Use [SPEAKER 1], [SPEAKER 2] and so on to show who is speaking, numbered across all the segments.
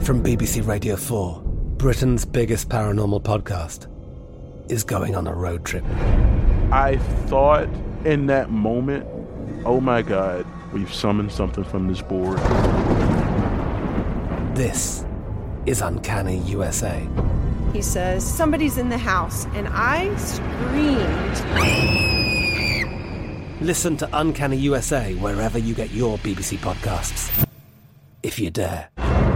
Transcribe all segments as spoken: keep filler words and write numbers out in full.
[SPEAKER 1] From B B C Radio four, Britain's biggest paranormal podcast is going on a road trip.
[SPEAKER 2] I thought in that moment, oh my God, we've summoned something from this board.
[SPEAKER 1] This is Uncanny U S A.
[SPEAKER 3] He says, somebody's in the house, and I screamed.
[SPEAKER 1] Listen to Uncanny U S A wherever you get your B B C podcasts, if you dare.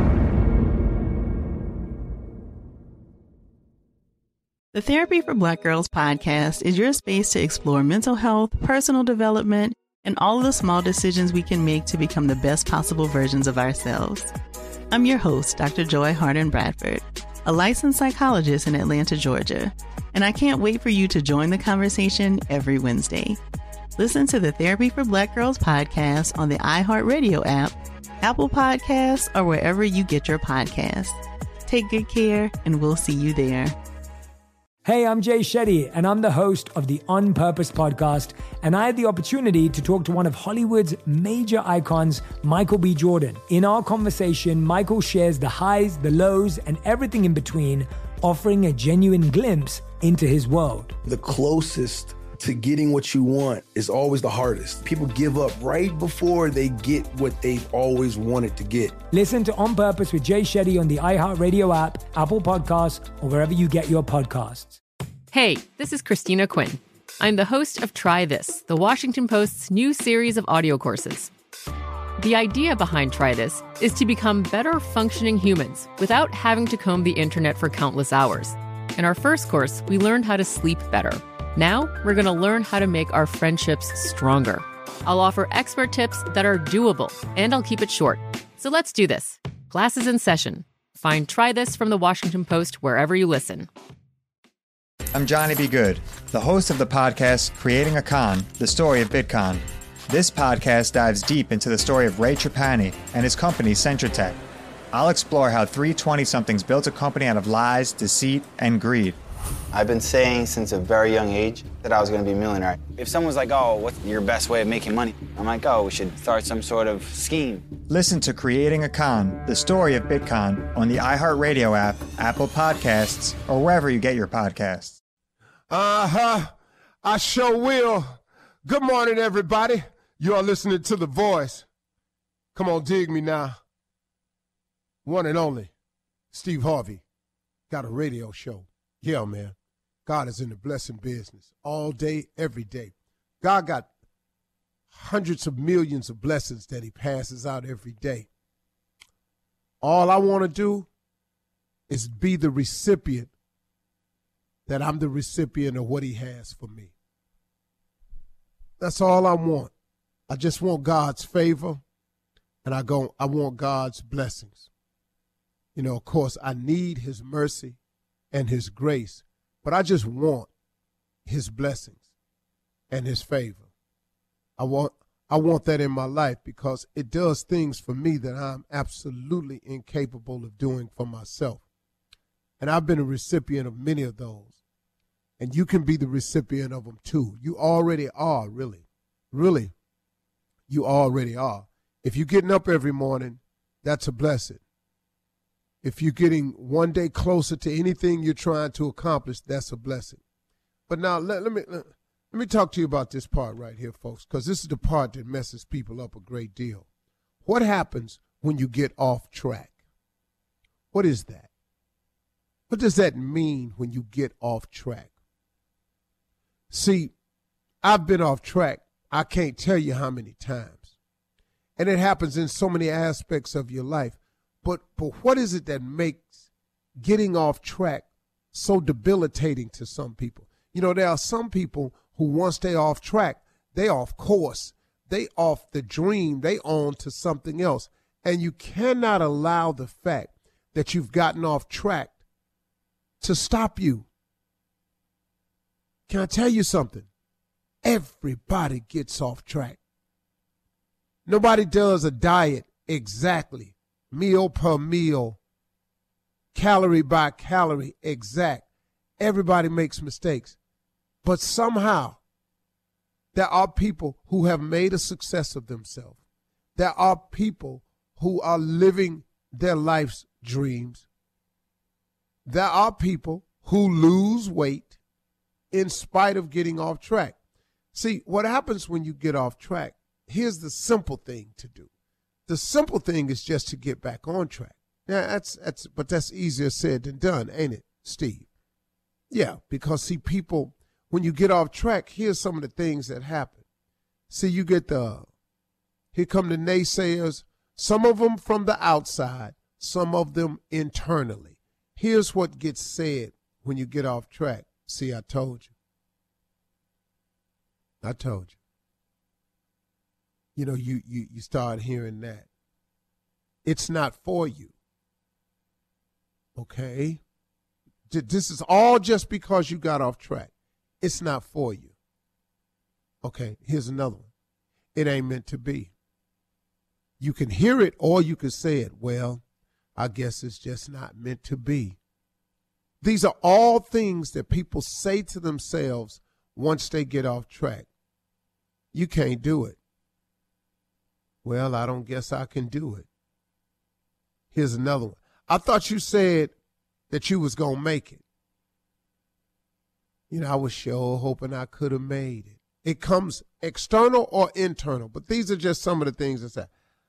[SPEAKER 4] The Therapy for Black Girls podcast is your space to explore mental health, personal development, and all of the small decisions we can make to become the best possible versions of ourselves. I'm your host, Doctor Joy Harden Bradford, a licensed psychologist in Atlanta, Georgia, and I can't wait for you to join the conversation every Wednesday. Listen to the Therapy for Black Girls podcast on the iHeartRadio app, Apple Podcasts, or wherever you get your podcasts. Take good care, and we'll see you there.
[SPEAKER 5] Hey, I'm Jay Shetty, and I'm the host of the On Purpose podcast, and I had the opportunity to talk to one of Hollywood's major icons, Michael B. Jordan. In our conversation, Michael shares the highs, the lows, and everything in between, offering a genuine glimpse into his world.
[SPEAKER 6] The closest to getting what you want is always the hardest. People give up right before they get what they've always wanted to get.
[SPEAKER 5] Listen to On Purpose with Jay Shetty on the iHeartRadio app, Apple Podcasts, or wherever you get your podcasts.
[SPEAKER 7] Hey, this is Christina Quinn. I'm the host of Try This, the Washington Post's new series of audio courses. The idea behind Try This is to become better functioning humans without having to comb the internet for countless hours. In our first course, we learned how to sleep better. Now, we're going to learn how to make our friendships stronger. I'll offer expert tips that are doable, and I'll keep it short. So let's do this. Class is in session. Find Try This from the Washington Post wherever you listen.
[SPEAKER 8] I'm Johnny B. Good, the host of the podcast Creating a Con, the story of Bitcoin. This podcast dives deep into the story of Ray Trapani and his company, Centratech. I'll explore how three twenty-somethings built a company out of lies, deceit, and greed.
[SPEAKER 9] I've been saying since a very young age that I was going to be a millionaire. If someone's like, oh, what's your best way of making money? I'm like, oh, we should start some sort of scheme.
[SPEAKER 8] Listen to Creating a Con, the story of Bitcoin on the iHeartRadio app, Apple Podcasts, or wherever you get your podcasts.
[SPEAKER 10] Uh-huh. I sure will. Good morning, everybody. You are listening to The Voice. Come on, dig me now. One and only, Steve Harvey, got a radio show. Yeah, man. God is in the blessing business all day, every day. God got hundreds of millions of blessings that he passes out every day. All I want to do is be the recipient, that I'm the recipient of what he has for me. That's all I want. I just want God's favor, and I go. I want God's blessings. You know, of course, I need his mercy and his grace, but I just want his blessings and his favor. I want I want that in my life because it does things for me that I'm absolutely incapable of doing for myself. And I've been a recipient of many of those. And you can be the recipient of them too. You already are, really. Really, you already are. If you're getting up every morning, that's a blessing. If you're getting one day closer to anything you're trying to accomplish, that's a blessing. But now let, let me let, let me talk to you about this part right here, folks, because this is the part that messes people up a great deal. What happens when you get off track? What is that? What does that mean when you get off track? See, I've been off track, I can't tell you how many times. And it happens in so many aspects of your life. But but what is it that makes getting off track so debilitating to some people? You know, there are some people who once they off track, they off course, they off the dream, they on to something else. And you cannot allow the fact that you've gotten off track to stop you. Can I tell you something? Everybody gets off track. Nobody does a diet exactly, meal per meal, calorie by calorie exact. Everybody makes mistakes. But somehow, there are people who have made a success of themselves. There are people who are living their life's dreams. There are people who lose weight in spite of getting off track. See, what happens when you get off track, here's the simple thing to do. The simple thing is just to get back on track. Yeah, that's that's but that's easier said than done, ain't it, Steve? Yeah, because see, people, when you get off track, here's some of the things that happen. See, you get the, here come the naysayers, some of them from the outside, some of them internally. Here's what gets said when you get off track. See, I told you. I told you. You know, you, you, you start hearing that. It's not for you. Okay? This is all just because you got off track. It's not for you. Okay, here's another one. It ain't meant to be. You can hear it or you can say it. Well, I guess it's just not meant to be. These are all things that people say to themselves once they get off track. You can't do it. Well, I don't guess I can do it. Here's another one. I thought you said that you was going to make it. You know, I was sure hoping I could have made it. It comes external or internal, but these are just some of the things that say.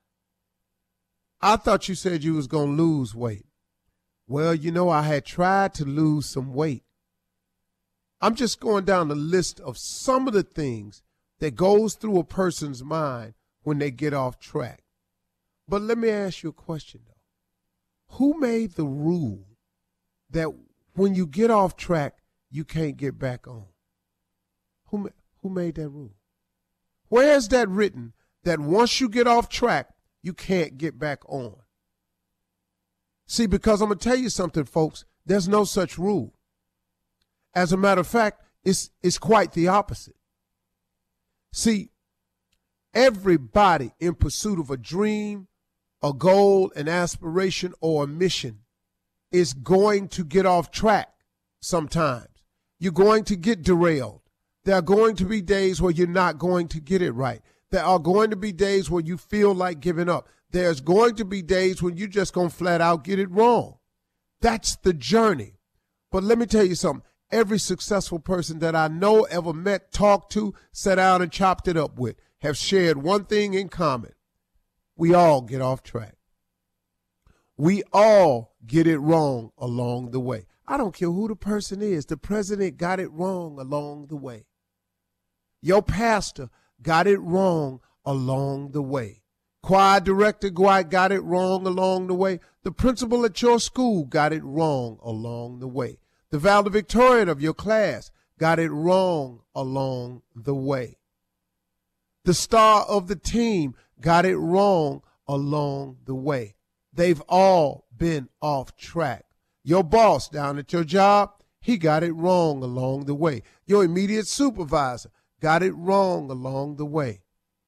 [SPEAKER 10] I thought you said you was going to lose weight. Well, you know, I had tried to lose some weight. I'm just going down the list of some of the things that goes through a person's mind when they get off track. But let me ask you a question, though. Who made the rule that when you get off track, you can't get back on? Who, who made that rule? Where is that written that once you get off track, you can't get back on? See, because I'm going to tell you something, folks, there's no such rule. As a matter of fact, it's, it's quite the opposite. See, everybody in pursuit of a dream, a goal, an aspiration, or a mission is going to get off track sometimes. You're going to get derailed. There are going to be days where you're not going to get it right. There are going to be days where you feel like giving up. There's going to be days when you're just going to flat out get it wrong. That's the journey. But let me tell you something. Every successful person that I know, ever met, talked to, sat down and chopped it up with have shared one thing in common. We all get off track. We all get it wrong along the way. I don't care who the person is. The president got it wrong along the way. Your pastor got it wrong along the way. Choir director got it wrong along the way. The principal at your school got it wrong along the way. The valedictorian of your class got it wrong along the way. The star of the team got it wrong along the way. They've all been off track. Your boss down at your job, he got it wrong along the way. Your immediate supervisor got it wrong along the way.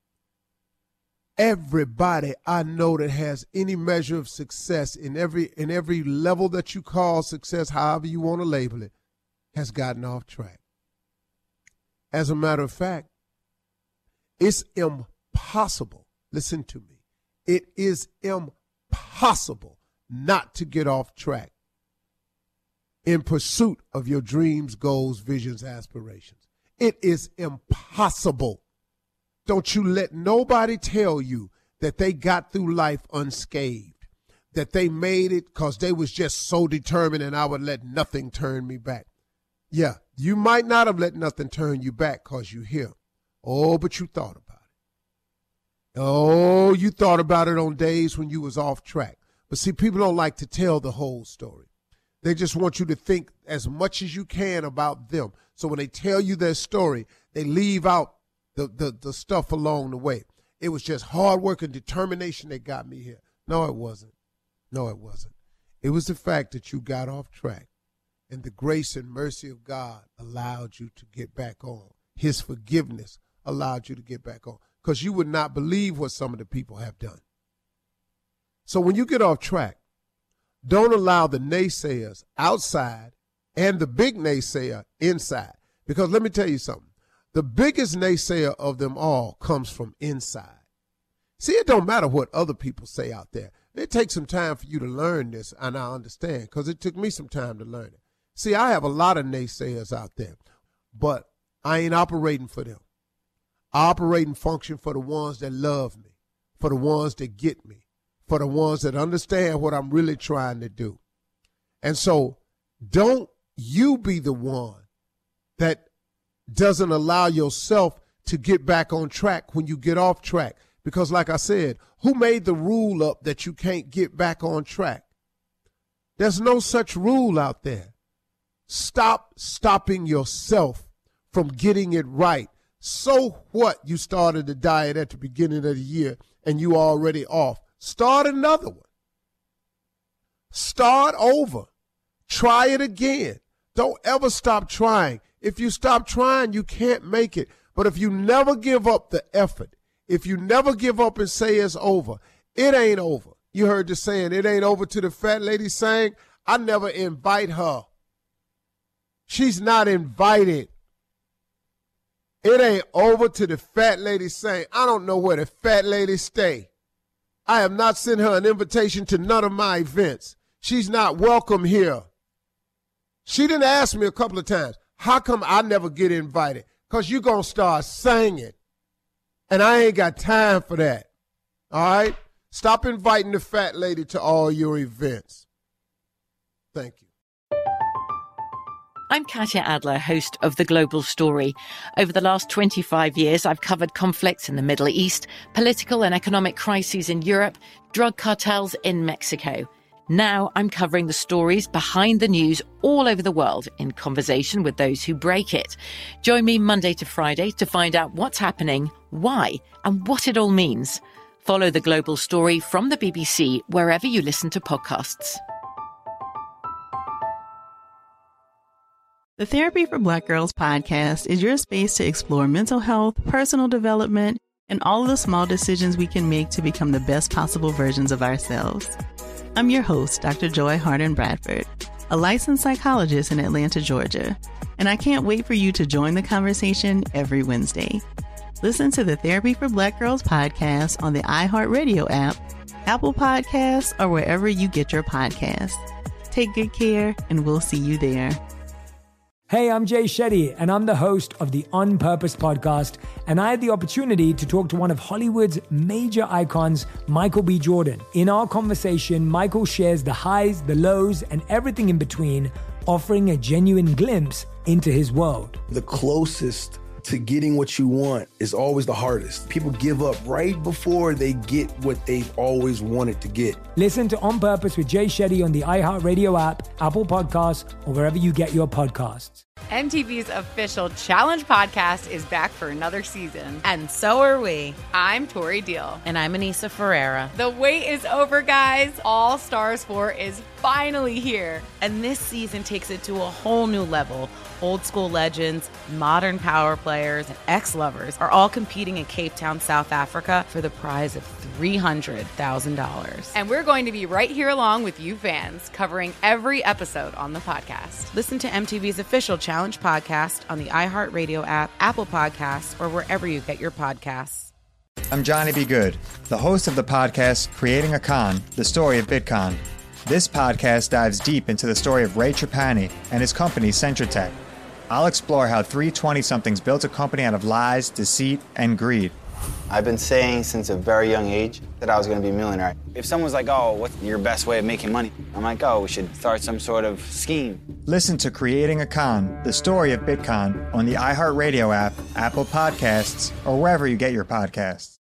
[SPEAKER 10] Everybody I know that has any measure of success in every in every level that you call success, however you want to label it, has gotten off track. As a matter of fact, it's impossible. Listen to me. It is impossible not to get off track in pursuit of your dreams, goals, visions, aspirations. It is impossible. Don't you let nobody tell you that they got through life unscathed, that they made it because they was just so determined and I would let nothing turn me back. Yeah, you might not have let nothing turn you back because you're here. Oh, but you thought about it. Oh, you thought about it on days when you was off track. But see, people don't like to tell the whole story. They just want you to think as much as you can about them. So when they tell you their story, they leave out the, the, the stuff along the way. It was just hard work and determination that got me here. No, it wasn't. No, it wasn't. It was the fact that you got off track and the grace and mercy of God allowed you to get back on. His forgiveness allowed you to get back on because you would not believe what some of the people have done. So when you get off track, don't allow the naysayers outside and the big naysayer inside. Because let me tell you something. The biggest naysayer of them all comes from inside. See, it don't matter what other people say out there. It takes some time for you to learn this, and I understand, because it took me some time to learn it. See, I have a lot of naysayers out there, but I ain't operating for them. I operate and function for the ones that love me, for the ones that get me, for the ones that understand what I'm really trying to do. And so don't you be the one that doesn't allow yourself to get back on track when you get off track. Because like I said, who made the rule up that you can't get back on track? There's no such rule out there. Stop stopping yourself from getting it right. So what? You started the diet at the beginning of the year and you already off. Start another one. Start over. Try it again. Don't ever stop trying. If you stop trying, you can't make it. But if you never give up the effort, if you never give up and say it's over, it ain't over. You heard the saying, it ain't over till the fat lady sang. I never invite her. She's not invited. It ain't over till the fat lady sang. I don't know where the fat lady stay. I have not sent her an invitation to none of my events. She's not welcome here. She didn't ask me a couple of times, how come I never get invited? Because you're going to start singing. And I ain't got time for that. All right? Stop inviting the fat lady to all your events. Thank you.
[SPEAKER 11] I'm Katya Adler, host of The Global Story. Over the last twenty-five years, I've covered conflicts in the Middle East, political and economic crises in Europe, drug cartels in Mexico. Now I'm covering the stories behind the news all over the world in conversation with those who break it. Join me Monday to Friday to find out what's happening, why, and what it all means. Follow The Global Story from the B B C wherever you listen to podcasts.
[SPEAKER 4] The Therapy for Black Girls podcast is your space to explore mental health, personal development, and all of the small decisions we can make to become the best possible versions of ourselves. I'm your host, Doctor Joy Harden Bradford, a licensed psychologist in Atlanta, Georgia, and I can't wait for you to join the conversation every Wednesday. Listen to the Therapy for Black Girls podcast on the iHeartRadio app, Apple Podcasts, or wherever you get your podcasts. Take good care, and we'll see you there.
[SPEAKER 5] Hey, I'm Jay Shetty, and I'm the host of the On Purpose podcast, and I had the opportunity to talk to one of Hollywood's major icons, Michael B. Jordan. In our conversation, Michael shares the highs, the lows, and everything in between, offering a genuine glimpse into his world.
[SPEAKER 6] The closest to getting what you want is always the hardest. People give up right before they get what they've always wanted to get.
[SPEAKER 5] Listen to On Purpose with Jay Shetty on the iHeartRadio app, Apple Podcasts, or wherever you get your podcasts.
[SPEAKER 12] M T V's official Challenge podcast is back for another season.
[SPEAKER 13] And so are we.
[SPEAKER 12] I'm Tori Deal.
[SPEAKER 13] And I'm Anissa Ferreira.
[SPEAKER 12] The wait is over, guys. All Stars four is finally here.
[SPEAKER 13] And this season takes it to a whole new level. Old school legends, modern power players, and ex-lovers are all competing in Cape Town, South Africa for the prize of three hundred thousand dollars.
[SPEAKER 12] And we're going to be right here along with you fans, covering every episode on the podcast.
[SPEAKER 13] Listen to M T V's official Challenge podcast on the iHeartRadio app, Apple Podcasts, or wherever you get your podcasts.
[SPEAKER 8] I'm Johnny B. Good, the host of the podcast Creating a Con, the story of Bitcoin. This podcast dives deep into the story of Ray Trapani and his company Centratech. I'll explore how three twenty-somethings built a company out of lies, deceit, and greed.
[SPEAKER 9] I've been saying since a very young age that I was going to be a millionaire. If someone's like, oh, what's your best way of making money? I'm like, oh, we should start some sort of scheme.
[SPEAKER 8] Listen to Creating a Con, the story of Bitcoin on the iHeartRadio app, Apple Podcasts, or wherever you get your podcasts.